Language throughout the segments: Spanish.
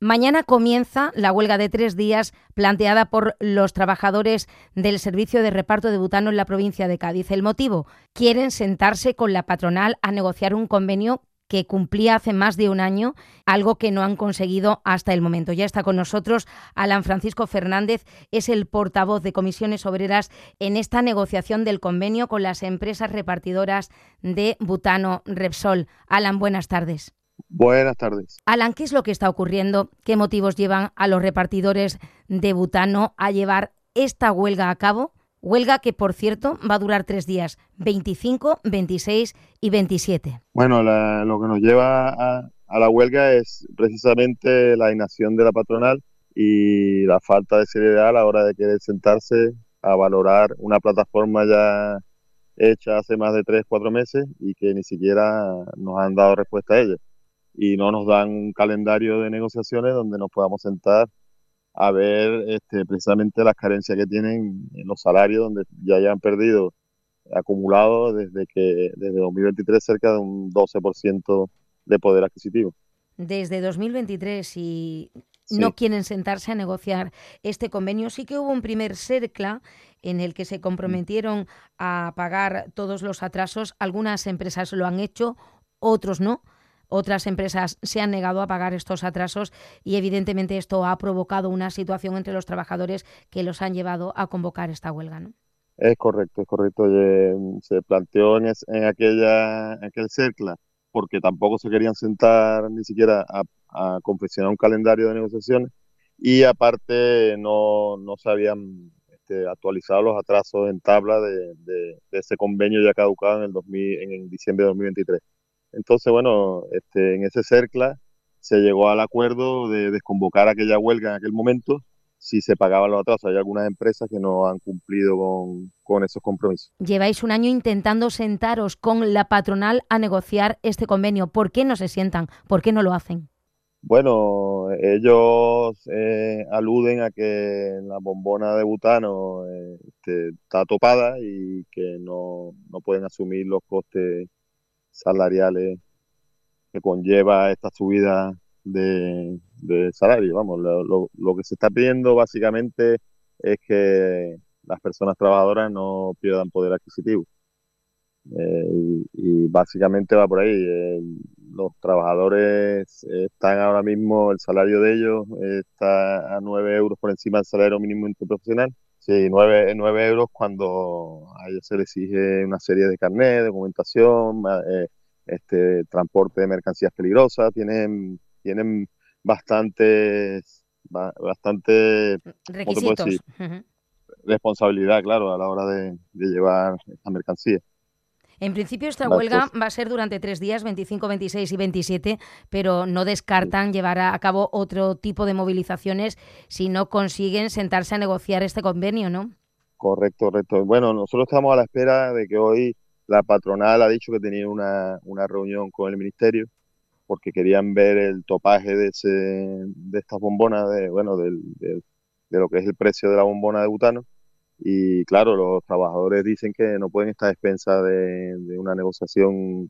Mañana comienza la huelga de 3 días planteada por los trabajadores del servicio de reparto de butano en la provincia de Cádiz. El motivo: quieren sentarse con la patronal a negociar un convenio que cumplía hace más de un año, algo que no han conseguido hasta el momento. Ya está con nosotros Alan Francisco Fernández, es el portavoz de Comisiones Obreras en esta negociación del convenio con las empresas repartidoras de butano Repsol. Alan, buenas tardes. Buenas tardes. Alan, ¿qué es lo que está ocurriendo? ¿Qué motivos llevan a los repartidores de butano a llevar esta huelga a cabo? Huelga que, por cierto, va a durar 3 días, 25, 26 y 27. Bueno, lo que nos lleva a la huelga es precisamente la inacción de la patronal y la falta de seriedad a la hora de querer sentarse a valorar una plataforma ya hecha hace más de 3-4 meses y que ni siquiera nos han dado respuesta a ella. Y no nos dan un calendario de negociaciones donde nos podamos sentar a ver precisamente las carencias que tienen en los salarios, donde ya hayan perdido acumulado desde 2023 cerca de un 12% de poder adquisitivo. Desde 2023 y Sí. no quieren sentarse a negociar este convenio. Sí que hubo un primer cercla en el que se comprometieron a pagar todos los atrasos. Algunas empresas lo han hecho, otros no. Otras empresas se han negado a pagar estos atrasos y evidentemente esto ha provocado una situación entre los trabajadores que los han llevado a convocar esta huelga, ¿no? Es correcto. Se planteó en aquel cercla porque tampoco se querían sentar ni siquiera a confeccionar un calendario de negociaciones y aparte no se habían actualizado los atrasos en tabla de ese convenio ya caducado en diciembre de 2023. Entonces, bueno, en ese cercla se llegó al acuerdo de desconvocar aquella huelga en aquel momento si se pagaban los atrasos. Hay algunas empresas que no han cumplido con esos compromisos. Lleváis un año intentando sentaros con la patronal a negociar este convenio. ¿Por qué no se sientan? ¿Por qué no lo hacen? Bueno, ellos aluden a que la bombona de butano está topada y que no pueden asumir los costes salariales que conlleva esta subida de salario. Vamos, lo que se está pidiendo básicamente es que las personas trabajadoras no pierdan poder adquisitivo. Y básicamente va por ahí. Los trabajadores están ahora mismo, el salario de ellos está a 9 euros por encima del salario mínimo interprofesional. Sí, 9 euros cuando a ellos se les exige una serie de carnet, documentación, transporte de mercancías peligrosas, tienen bastante, ¿cómo te puedo decir? Requisitos. Uh-huh. Responsabilidad, claro, a la hora de llevar esta mercancía. En principio esta huelga va a ser durante 3 días, 25, 26 y 27, pero no descartan llevar a cabo otro tipo de movilizaciones si no consiguen sentarse a negociar este convenio, ¿no? Correcto. Bueno, nosotros estamos a la espera de que hoy la patronal ha dicho que tenía una reunión con el ministerio porque querían ver el topaje de estas bombonas, de lo que es el precio de la bombona de butano. Y claro, los trabajadores dicen que no pueden estar a expensas de una negociación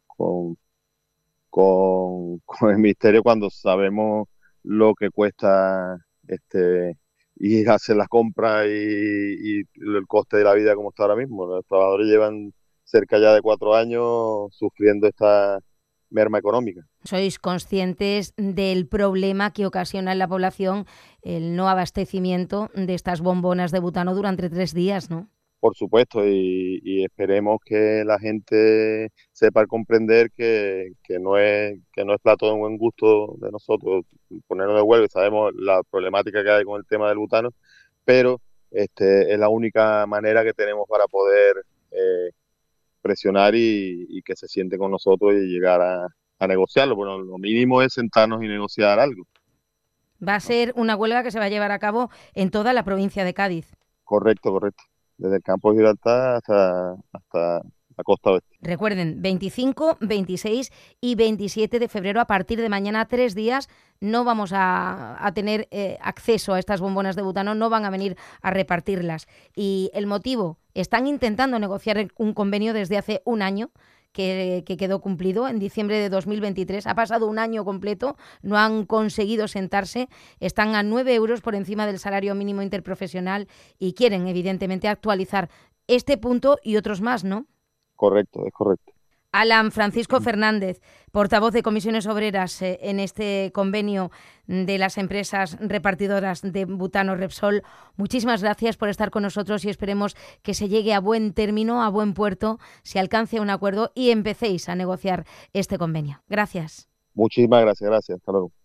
con el ministerio cuando sabemos lo que cuesta ir a hacer las compras y el coste de la vida como está ahora mismo. Los trabajadores llevan cerca ya de 4 años sufriendo esta merma económica. ¿Sois conscientes del problema que ocasiona en la población el no abastecimiento de estas bombonas de butano durante 3 días, no? Por supuesto, y esperemos que la gente sepa comprender que no es plato de buen gusto de nosotros ponernos de huelga. Sabemos la problemática que hay con el tema del butano, pero es la única manera que tenemos para poder presionar y que se siente con nosotros y llegar a negociarlo. Bueno, lo mínimo es sentarnos y negociar algo. Va a ser una huelga que se va a llevar a cabo en toda la provincia de Cádiz. Correcto. Desde el campo de Gibraltar hasta la costa oeste. Recuerden, 25, 26 y 27 de febrero, a partir de mañana, 3 días, no vamos a tener acceso a estas bombonas de butano, no van a venir a repartirlas. Y el motivo, están intentando negociar un convenio desde hace un año que quedó cumplido en diciembre de 2023. Ha pasado un año completo, no han conseguido sentarse, están a 9 euros por encima del salario mínimo interprofesional y quieren, evidentemente, actualizar este punto y otros más, ¿no? Correcto, es correcto. Alan Francisco Fernández, portavoz de Comisiones Obreras en este convenio de las empresas repartidoras de butano Repsol, muchísimas gracias por estar con nosotros y esperemos que se llegue a buen término, a buen puerto, se alcance un acuerdo y empecéis a negociar este convenio. Gracias. Muchísimas gracias. Hasta luego.